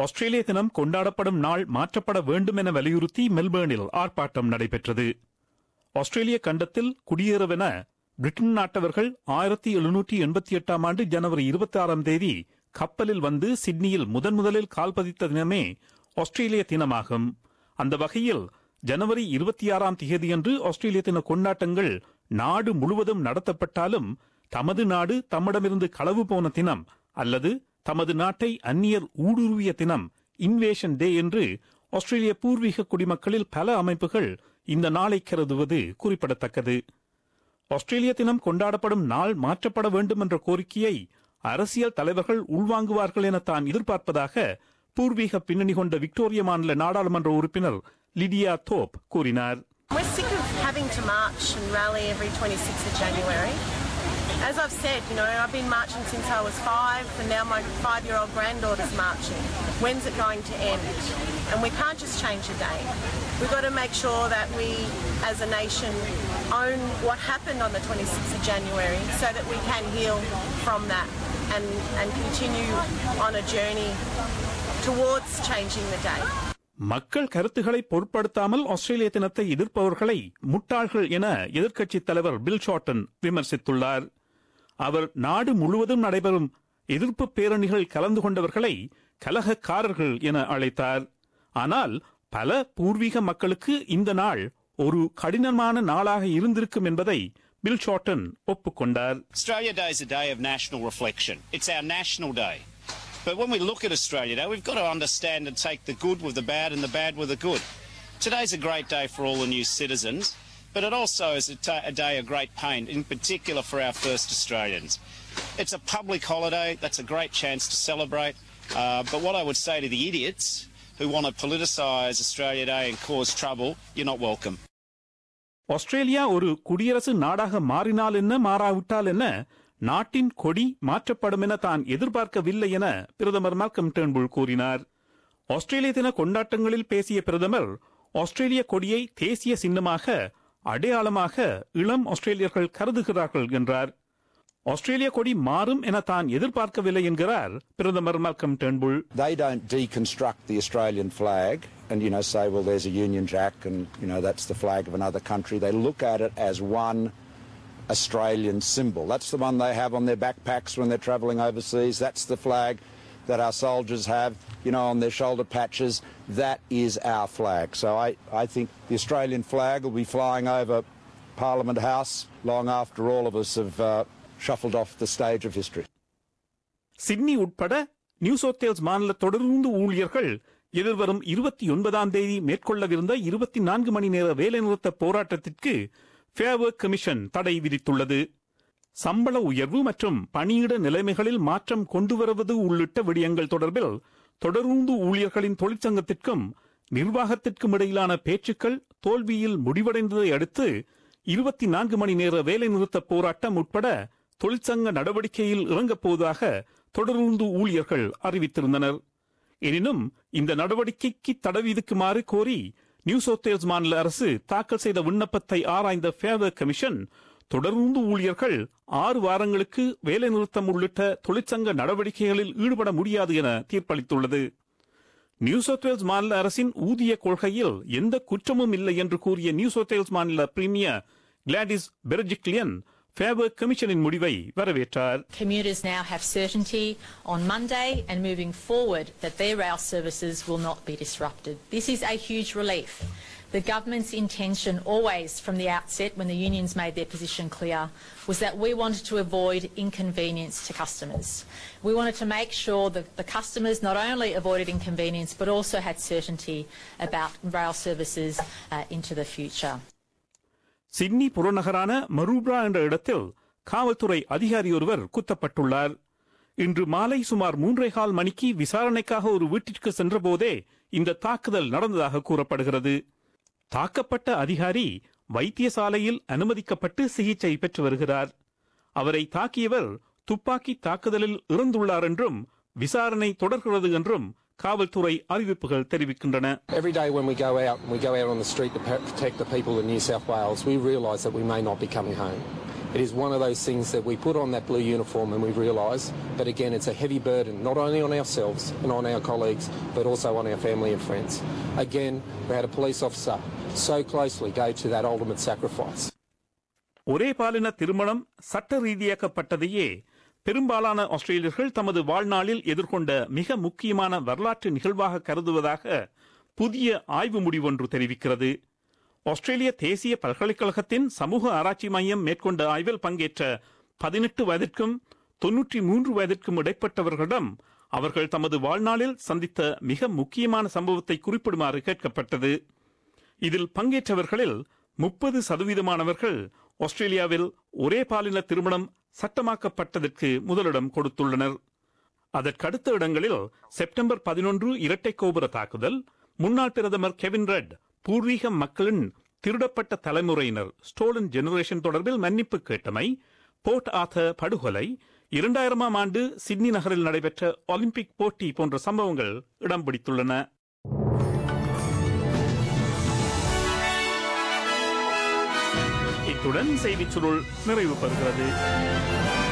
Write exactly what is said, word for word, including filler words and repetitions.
ஆஸ்திரேலிய தினம் கொண்டாடப்படும் நாள் மாற்றப்பட வேண்டும் என வலியுறுத்தி மெல்பேர்னில் ஆர்ப்பாட்டம் நடைபெற்றது. ஆஸ்திரேலிய கண்டத்தில் குடியேறவென பிரிட்டன் நாட்டவர்கள் ஆயிரத்தி எழுநூற்றி எண்பத்தி எட்டாம் ஆண்டு ஜனவரி இருபத்தி ஆறாம் தேதி கப்பலில் வந்து சிட்னியில் முதன் முதலில் கால் பதித்த தினமே ஆஸ்திரேலிய தினமாகும். அந்த வகையில் ஜனவரி இருபத்தி ஆறாம் தேதியன்று ஆஸ்திரேலிய தின கொண்டாட்டங்கள் நாடு முழுவதும் நடத்தப்பட்டாலும் தமது நாடு தம்மிடமிருந்து களவு போன தினம் அல்லது தமது நாட்டை அந்நியர் ஊடுருவிய தினம் இன்வேஷன் டே என்று ஆஸ்திரேலிய பூர்வீக குடிமக்களில் பல அமைப்புகள் இந்த நாளை கருதுவது குறிப்பிடத்தக்கது. ஆஸ்திரேலிய தினம் கொண்டாடப்படும் நாள் மாற்றப்பட வேண்டும் என்ற கோரிக்கையை அரசியல் தலைவர்கள் உள்வாங்குவார்கள் என தான் எதிர்பார்ப்பதாக பூர்வீக பின்னணி கொண்ட விக்டோரிய மாநில நாடாளுமன்ற உறுப்பினர் லிடியா தோப் கூறினார். We're sick of having to march and rally every twenty-sixth of January. As I've said, you know, I've been marching since I was five, and now my five-year-old granddaughter's marching. When's it going to end? And we can't just change a day. We've got to make sure that we, as a nation, own what happened on the twenty-sixth of January so that we can heal from that and, and continue on a journey towards changing the day. மக்கள் கருத்துக்களை பொருட்படுத்தாமல் ஆஸ்திரேலிய தினத்தை எதிர்ப்பவர்களை முட்டாள்கள் என எதிர்க்கட்சித் தலைவர் bill shorten விமர்சித்துள்ளார். அவர் நாடு முழுவதும் நடைபெறும் எதிர்ப்பு பேரணிகள் கலந்து கொண்டவர்களை கலகக்காரர்கள் என அழைத்தார். ஆனால் பல பூர்வீக மக்களுக்கு இந்த நாள் ஒரு கடினமான நாளாக இருந்திருக்கும் என்பதை பில் ஷார்டன் ஒப்புக்கொண்டார். Australia Day is a day of national reflection. It's our national day. But when we look at Australia Day, we've got to understand and take the good with the bad and the bad with the good. Today's a great day for all the new citizens, but it also is a, ta- a day of great pain, in particular for our first Australians. It's a public holiday. That's a great chance to celebrate. Uh, but what I would say to the idiots who want to politicise Australia Day and cause trouble, you're not welcome. Australia ஒரு குடியரசு நாடாக மாறினால் என்ன மாறாவிட்டால் என்ன, நாட்டின் கொடி மாற்றப்படும் என தான் எதிர்பார்க்கவில்லை என பிரதமர் மால்கம் டேர்ன்புல் கூறினார். ஆஸ்திரேலிய தின கொண்டாட்டங்களில் பேசிய பிரதமர் ஆஸ்திரேலிய கொடியை தேசிய சின்னமாக அடையாளமாக இளம் ஆஸ்திரேலியர்கள் கருதுகிறார்கள் என்றார். ஆஸ்திரேலிய கொடி மாறும் என தான் எதிர்பார்க்கவில்லை என்கிறார் பிரதமர் Malcolm Turnbull. They don't deconstruct the Australian flag and, you know, say, well, there's a Union Jack and, you know, that's the flag of another country. They look at it as one Australian symbol. That's the one they have on their backpacks when they're travelling overseas. That's the flag that our soldiers have, you know, on their shoulder patches. That is our flag. So I, I think the Australian flag will be flying over Parliament House long after all of us have uh, shuffled off the stage of history. Sydney உட்பட New South Wales மாநில தொடர்ந்து ஊழியர்கள் எதிர்வரும் இருபத்தி ஒன்பதாம் தேதி மேற்கொள்ளவிருந்த இருபத்தி நான்கு மணி நேர வேலைநிறுத்த போராட்டத்திற்கு ஃபேர் ஒர்க் கமிஷன் தடை விதித்துள்ளது. சம்பள உயர்வு மற்றும் பணியிட நிலைமைகளில் மாற்றம் கொண்டு வருவது உள்ளிட்ட விடயங்கள் தொடர்பில் தொடர்ந்து ஊழியர்களின் தொழிற்சங்கத்திற்கும் நிர்வாகத்திற்கும் இடையிலான பேச்சுக்கள் தோல்வியில் முடிவடைந்ததை அடுத்து இருபத்தி நான்கு மணி நேர வேலைநிறுத்த போராட்டம் உட்பட தொழிற்சங்க நடவடிக்கையில் இறங்கப் போவதாக தொடர்ந்து ஊழியர்கள் அறிவித்திருந்தனர். எனினும் இந்த நடவடிக்கைக்கு தடை விதிக்குமாறு கோரி நியூ சவுத் வேல்ஸ் மாநில அரசு தாக்கல் செய்த விண்ணப்பத்தை ஆராய்ந்த ஃபேர் ஒர்க் கமிஷன் தொடர்ந்து ஊழியர்கள் ஆறு வாரங்களுக்கு வேலைநிறுத்தம் உள்ளிட்ட தொழிற்சங்க நடவடிக்கைகளில் ஈடுபட முடியாது என தீர்ப்பளித்துள்ளது. நியூ சவுத் வேல்ஸ் மாநில அரசின் ஊதிய கொள்கையில் எந்த குற்றமும் இல்லை என்று கூறிய நியூ சவுத் வேல்ஸ் மாநில premier Gladys Berejiklian fair work கமிஷனின் முடிவை வரவேற்றார். Commuters now have certainty on Monday and moving forward that their rail services will not be disrupted. This is a huge relief. The government's intention always from the outset when the unions made their position clear was that we wanted to avoid inconvenience to customers. We wanted to make sure that the customers not only avoided inconvenience but also had certainty about rail services uh, into the future. Sydney புறநகரான Maroubra என்ற இடத்தில் காவல்துறை அதிகாரி ஒருவர் குத்தப்பட்டுள்ளார். இன்று மாலை சுமார் மூன்றே கால் மணிக்கு விசாரணைக்காக ஒரு வீட்டிற்கு சென்றபோதே இந்த தாக்குதல் நடந்ததாக கூறப்படுகிறது. தாக்கப்பட்ட அதிகாரி வைத்தியசாலையில் அனுமதிக்கப்பட்டு சிகிச்சை பெற்று வருகிறார். அவரை தாக்கியவர் துப்பாக்கி தாக்குதலில் இறந்துள்ளார் என்றும் விசாரணை தொடர்கிறது என்றும் காவல்துறை அறிவிப்புகள் தெரிவிக்கின்றன. Every day when we go out and we go out on the street to protect the people in New South Wales, we realise that we may not be coming home. It is one of those things that we put on that blue uniform and we realise that, again, it's a heavy burden, not only on ourselves and on our colleagues, but also on our family and friends. Again, we had a police officer so closely go to that ultimate sacrifice. ஒரே பாலின திருமணம் சட்ட ரீதியாக்கப்பட்டதையே பெரும்பாலான ஆஸ்திரேலியர்கள் தமது வாழ்நாளில் எதிர்கொண்ட மிக முக்கியமான வரலாற்று நிகழ்வாக கருதுவதாக புதிய ஆய்வு முடிவொன்று தெரிவிக்கிறது. ஆஸ்திரேலிய தேசிய பல்கலைக்கழகத்தின் சமூக ஆராய்ச்சி மையம் மேற்கொண்ட ஆய்வில் பங்கேற்ற பதினெட்டு வயதிற்கும் தொன்னூற்றி மூன்று வயதிற்கும் இடைப்பட்டவர்களிடம் அவர்கள் தமது வாழ்நாளில் சந்தித்த மிக முக்கியமான சம்பவத்தை குறிப்பிடுமாறு கேட்கப்பட்டது. இதில் பங்கேற்றவர்களில் முப்பது சதவீதமானவர்கள் ஆஸ்திரேலியாவில் ஒரே பாலின திருமணம் சட்டமாக்கப்பட்டதற்கு முதலிடம் கொடுத்துள்ளனர். அதற்கடுத்த இடங்களில் செப்டம்பர் பதினொன்று இரட்டை கோபுர தாக்குதல், முன்னாள் பிரதமர் கெவின் ரட் பூர்வீக மக்களின் திருடப்பட்ட தலைமுறையினர் ஸ்டோலன் ஜெனரேஷன் தொடர்பில் மன்னிப்பு கேட்டமை, போர்ட் ஆர்தர் படுகொலை, இரண்டாயிரமாம் ஆண்டு சிட்னி நகரில் நடைபெற்ற ஒலிம்பிக் போட்டி போன்ற சம்பவங்கள் இடம் பிடித்துள்ளன. இத்துடன் செய்திச் சுருள் நிறைவு பெறுகிறது.